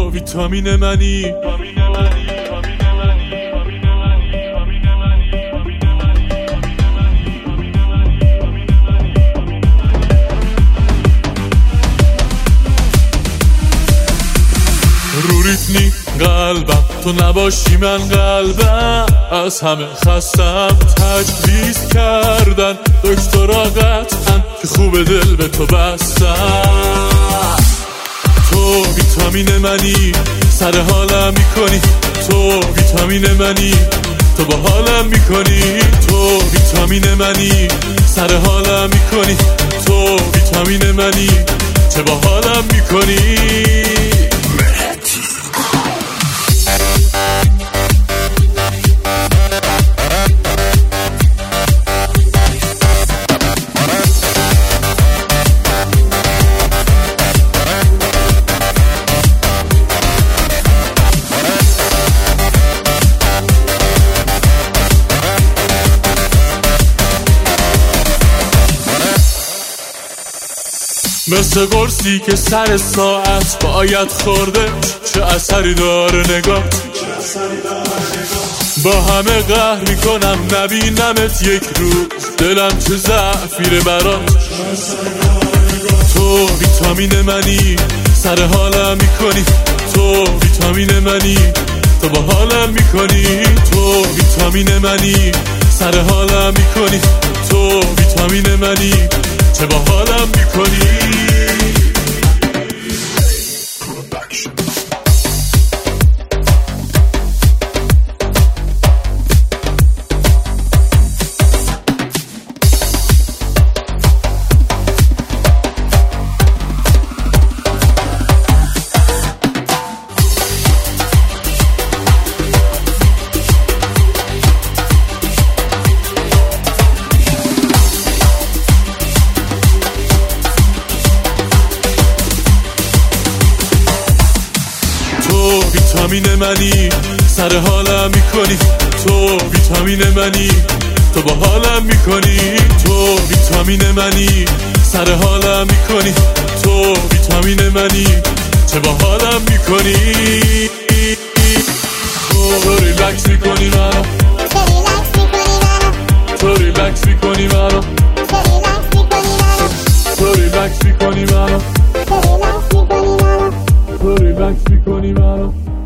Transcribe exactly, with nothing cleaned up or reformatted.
تو ویتامین منی. رو ریتمی قلبم تو نباشی من قلبم از همه خستم. تجویز کردن دکترا قطعا که خوب دل به تو بستم. تو ویتامین منی سر حالم میکنی. تو ویتامین منی تو با حالم میکنی. تو ویتامین منی سر حالم میکنی. تو ویتامین منی چه با حالم میکنی. مثل قرصی که سر ساعت باید خورده. چه اثری داره نگاه، با همه قهر میکنم نبینمت یک روز. دلم چه ضعفیره برات. تو ویتامین منی سر حالم میکنی. تو ویتامین منی تو با حالم میکنی. تو ویتامین منی سر حالم میکنی. تو ویتامین منی چه با حالم میکنی. تو ویتامین منی سر حالم میکنی. تو ویتامین منی تو با حالم میکنی. تو ویتامین منی سر حالم میکنی. تو ویتامین منی چه با حالم میکنی. تو ریلکس میکنی منو. تو ریلکس میکنی منو. تو ریلکس میکنی منو. تو ریلکس میکنی منو.